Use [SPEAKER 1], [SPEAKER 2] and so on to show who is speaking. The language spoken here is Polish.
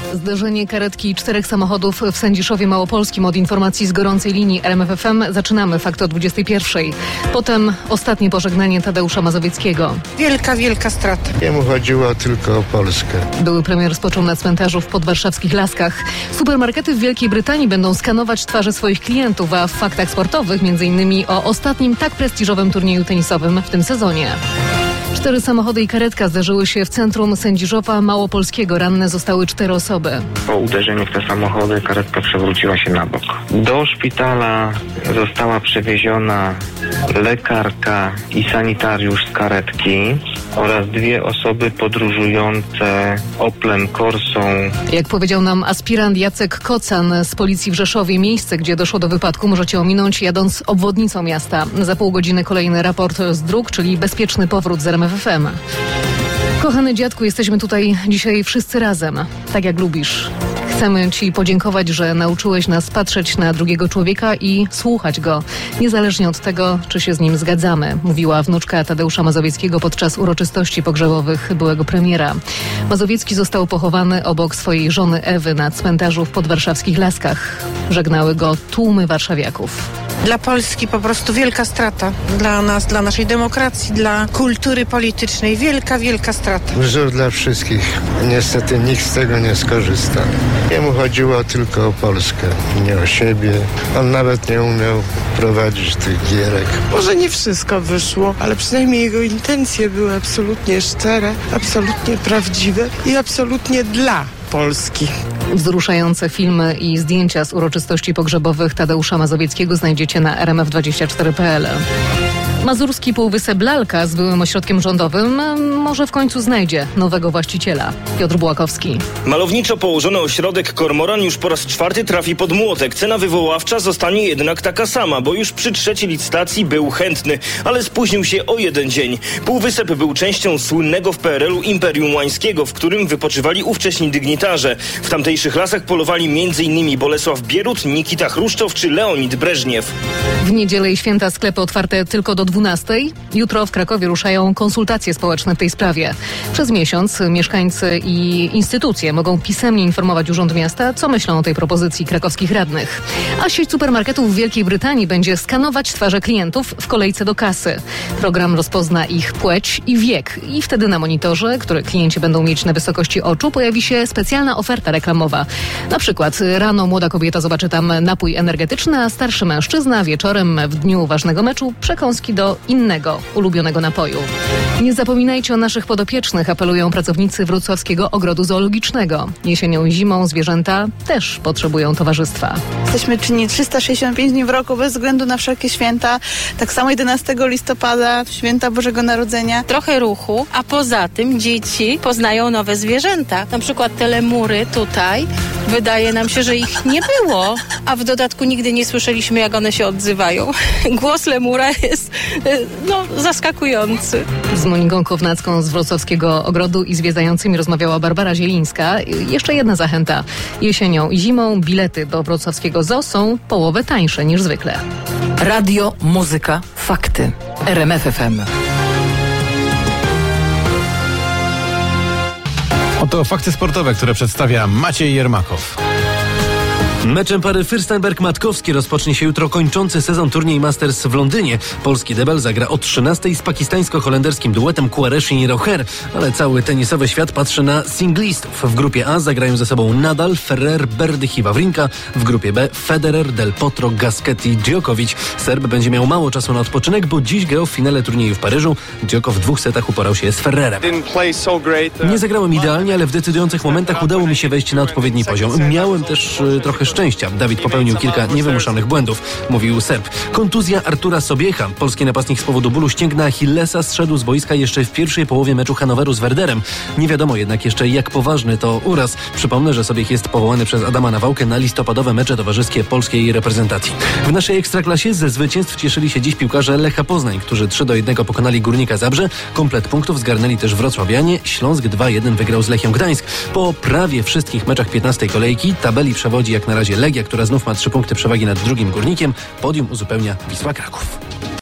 [SPEAKER 1] Zderzenie karetki i 4 samochodów w Sędziszowie Małopolskim. Od informacji z gorącej linii RMF FM zaczynamy fakty o 21. Potem ostatnie pożegnanie Tadeusza Mazowieckiego.
[SPEAKER 2] Wielka strata.
[SPEAKER 3] Jemu chodziło tylko o Polskę.
[SPEAKER 1] Były premier spoczął na cmentarzu w podwarszawskich Laskach. Supermarkety w Wielkiej Brytanii będą skanować twarze swoich klientów, a w faktach sportowych m.in. o ostatnim tak prestiżowym turnieju tenisowym w tym sezonie. 4 samochody i karetka zdarzyły się w centrum Sędziszowa Małopolskiego. Ranne zostały 4 osoby.
[SPEAKER 4] Po uderzeniu w te samochody karetka przewróciła się na bok. Do szpitala została przewieziona lekarka i sanitariusz z karetki oraz 2 osoby podróżujące Oplem Corsą.
[SPEAKER 1] Jak powiedział nam aspirant Jacek Kocan z policji w Rzeszowie, miejsce, gdzie doszło do wypadku, możecie ominąć jadąc obwodnicą miasta. Za pół godziny kolejny raport z dróg, czyli bezpieczny powrót z RMF FM. Kochany dziadku, jesteśmy tutaj dzisiaj wszyscy razem, tak jak lubisz. Chcemy Ci podziękować, że nauczyłeś nas patrzeć na drugiego człowieka i słuchać go, niezależnie od tego, czy się z nim zgadzamy, mówiła wnuczka Tadeusza Mazowieckiego podczas uroczystości pogrzebowych byłego premiera. Mazowiecki został pochowany obok swojej żony Ewy na cmentarzu w podwarszawskich Laskach. Żegnały go tłumy warszawiaków.
[SPEAKER 2] Dla Polski po prostu wielka strata. Dla nas, dla naszej demokracji, dla kultury politycznej. Wielka strata.
[SPEAKER 3] Wzór dla wszystkich. Niestety nikt z tego nie skorzysta. Jemu chodziło tylko o Polskę, nie o siebie. On nawet nie umiał prowadzić tych gierek.
[SPEAKER 5] Może nie wszystko wyszło, ale przynajmniej jego intencje były absolutnie szczere, absolutnie prawdziwe i absolutnie dla Polski.
[SPEAKER 1] Wzruszające filmy i zdjęcia z uroczystości pogrzebowych Tadeusza Mazowieckiego znajdziecie na rmf24.pl. Mazurski Półwysep Lalka z byłym ośrodkiem rządowym może w końcu znajdzie nowego właściciela. Piotr Błakowski.
[SPEAKER 6] Malowniczo położony ośrodek Kormoran już po raz 4 trafi pod młotek. Cena wywoławcza zostanie jednak taka sama, bo już przy 3. licytacji był chętny, ale spóźnił się o 1 dzień. Półwysep był częścią słynnego w PRL-u Imperium Łańskiego, w którym wypoczywali ówcześni dygnitarze. W tamtejszych lasach polowali m.in. Bolesław Bierut, Nikita Chruszczow czy Leonid Breżniew.
[SPEAKER 1] W niedzielę i święta sklepy otwarte tylko do 12. Jutro w Krakowie ruszają konsultacje społeczne w tej sprawie. Przez miesiąc mieszkańcy i instytucje mogą pisemnie informować Urząd Miasta, co myślą o tej propozycji krakowskich radnych. A sieć supermarketów w Wielkiej Brytanii będzie skanować twarze klientów w kolejce do kasy. Program rozpozna ich płeć i wiek i wtedy na monitorze, który klienci będą mieć na wysokości oczu, pojawi się specjalna oferta reklamowa. Na przykład rano młoda kobieta zobaczy tam napój energetyczny, a starszy mężczyzna wieczorem w dniu ważnego meczu przekąski do innego ulubionego napoju. Nie zapominajcie o naszych podopiecznych, apelują pracownicy Wrocławskiego Ogrodu Zoologicznego. Jesienią i zimą zwierzęta też potrzebują towarzystwa.
[SPEAKER 7] Jesteśmy czynni 365 dni w roku bez względu na wszelkie święta. Tak samo 11 listopada, święta Bożego Narodzenia.
[SPEAKER 8] Trochę ruchu, a poza tym dzieci poznają nowe zwierzęta. Na przykład te lemury tutaj. Wydaje nam się, że ich nie było, a w dodatku nigdy nie słyszeliśmy, jak one się odzywają. Głos lemura jest zaskakujący. Z
[SPEAKER 1] Moniką Kownacką z Wrocławskiego Ogrodu i zwiedzającymi rozmawiała Barbara Zielińska. Jeszcze jedna zachęta. Jesienią i zimą bilety do wrocławskiego zoo są połowę tańsze niż zwykle.
[SPEAKER 9] Radio, muzyka, fakty. RMF FM.
[SPEAKER 10] Oto fakty sportowe, które przedstawia Maciej Jermakow.
[SPEAKER 11] Meczem pary Fürstenberg-Matkowski rozpocznie się jutro kończący sezon turniej Masters w Londynie. Polski debel zagra o 13:00 z pakistańsko-holenderskim duetem Qureshi i Rocher, ale cały tenisowy świat patrzy na singlistów. W grupie A zagrają ze sobą Nadal, Ferrer, Berdych i Wawrinka. W grupie B Federer, Del Potro, Gasquet i Djokovic. Serb będzie miał mało czasu na odpoczynek, bo dziś grał w finale turnieju w Paryżu. Djokow w 2 setach uporał się z Ferrerem. Nie zagrałem idealnie, ale w decydujących momentach udało mi się wejść na odpowiedni poziom. Miałem też trochę szczęścia. Dawid popełnił kilka niewymuszonych błędów, mówił Serb. Kontuzja Artura Sobiecha. Polski napastnik z powodu bólu ścięgna Achillesa zszedł z boiska jeszcze w pierwszej połowie meczu Hanoweru z Werderem. Nie wiadomo jednak jeszcze, jak poważny to uraz. Przypomnę, że Sobiech jest powołany przez Adama Nawałkę na listopadowe mecze towarzyskie polskiej reprezentacji. W naszej Ekstraklasie ze zwycięstw cieszyli się dziś piłkarze Lecha Poznań, którzy 3-1 pokonali Górnika Zabrze. Komplet punktów zgarnęli też wrocławianie. Śląsk 2-1 wygrał z Lechią Gdańsk. Po prawie wszystkich meczach 15. kolejki tabeli przewodzi jak na razie Legia, która znów ma 3 punkty przewagi nad drugim Górnikiem. Podium uzupełnia Wisła Kraków.